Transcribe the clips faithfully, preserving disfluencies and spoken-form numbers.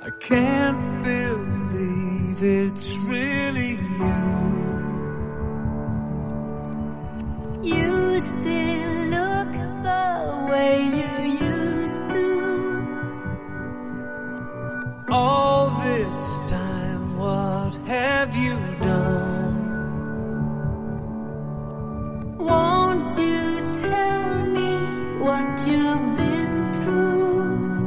I can't believe it's really you. You still look the way you used to. All this time, what have you done? Won't you tell me what you've been through?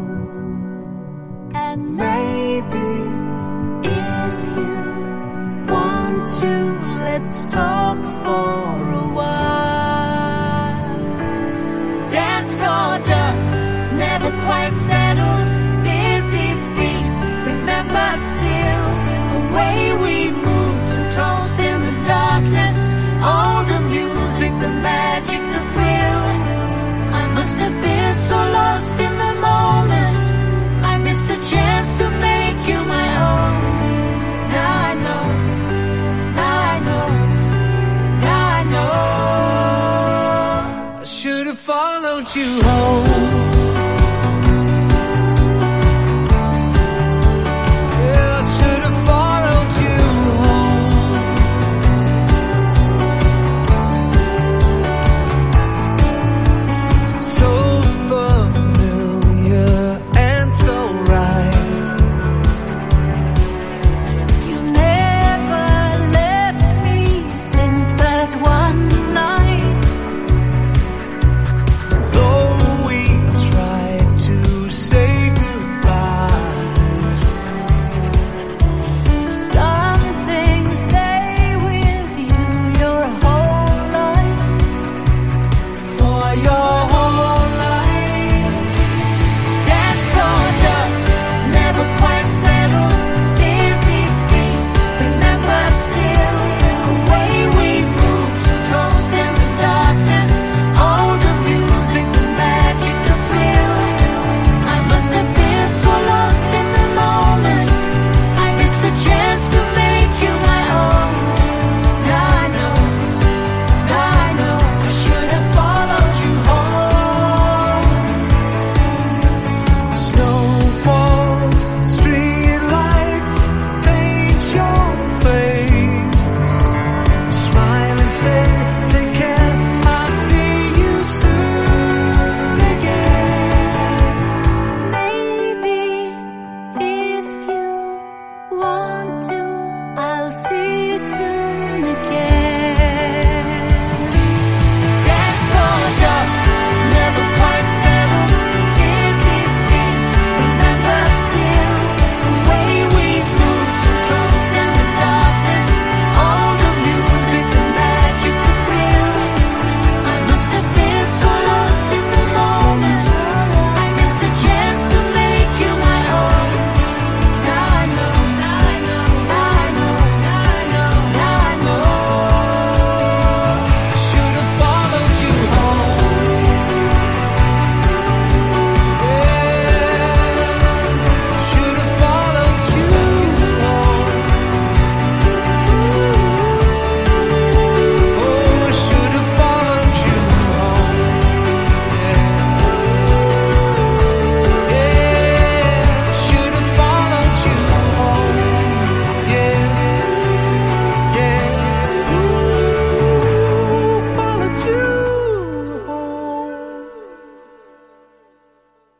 And maybe if you want to, let's talk for a while. Dance floor dust never quite said